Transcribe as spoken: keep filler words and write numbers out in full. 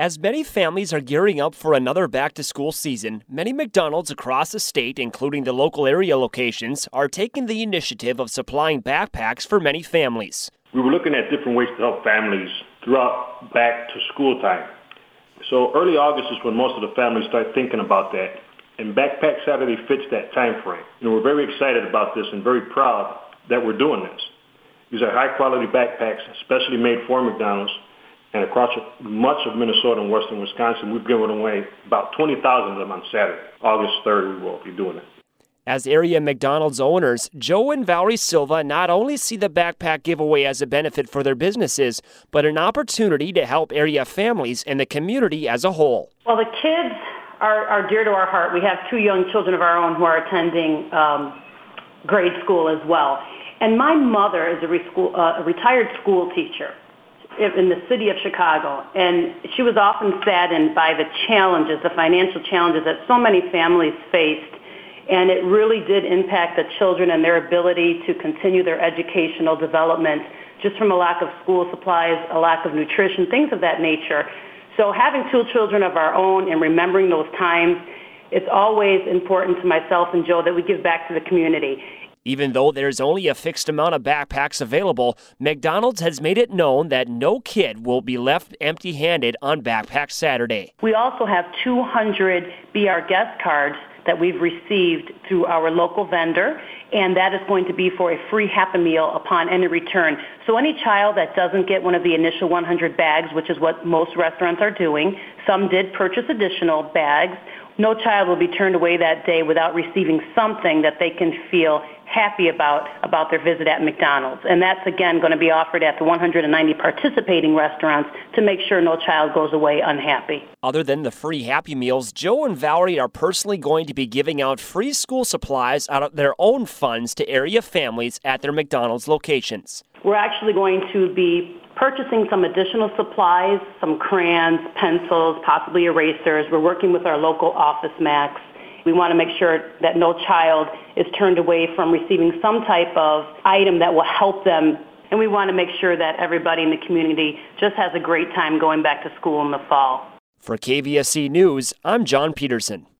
As many families are gearing up for another back-to-school season, many McDonald's across the state, including the local area locations, are taking the initiative of supplying backpacks for many families. We were looking at different ways to help families throughout back-to-school time. So early August is when most of the families start thinking about that, and Backpack Saturday fits that time frame. You know, we're very excited about this and very proud that we're doing this. These are high-quality backpacks, especially made for McDonald's. And across much of Minnesota and western Wisconsin, we've given away about twenty thousand of them on Saturday. August third, we will be doing it. As area McDonald's owners, Joe and Valerie Silva not only see the backpack giveaway as a benefit for their businesses, but an opportunity to help area families and the community as a whole. Well, the kids are, are dear to our heart. We have two young children of our own who are attending um, grade school as well. And my mother is a, re- school, uh, a retired school teacher in the city of Chicago, and she was often saddened by the challenges, the financial challenges that so many families faced, and it really did impact the children and their ability to continue their educational development just from a lack of school supplies, a lack of nutrition, things of that nature. So having two children of our own and remembering those times, it's always important to myself and Joe that we give back to the community. Even though there's only a fixed amount of backpacks available, McDonald's has made it known that no kid will be left empty-handed on Backpack Saturday. We also have two hundred Be Our Guest cards that we've received through our local vendor, and that is going to be for a free Happy Meal upon any return. So any child that doesn't get one of the initial one hundred bags, which is what most restaurants are doing, some did purchase additional bags, no child will be turned away that day without receiving something that they can feel happy about about their visit at McDonald's. And that's, again, going to be offered at the one hundred ninety participating restaurants to make sure no child goes away unhappy. Other than the free Happy Meals, Joe and Valerie are personally going to be giving out free school supplies out of their own funds to area families at their McDonald's locations. We're actually going to be purchasing some additional supplies, some crayons, pencils, possibly erasers. We're working with our local Office Max. We want to make sure that no child is turned away from receiving some type of item that will help them. And we want to make sure that everybody in the community just has a great time going back to school in the fall. For K V S C News, I'm John Peterson.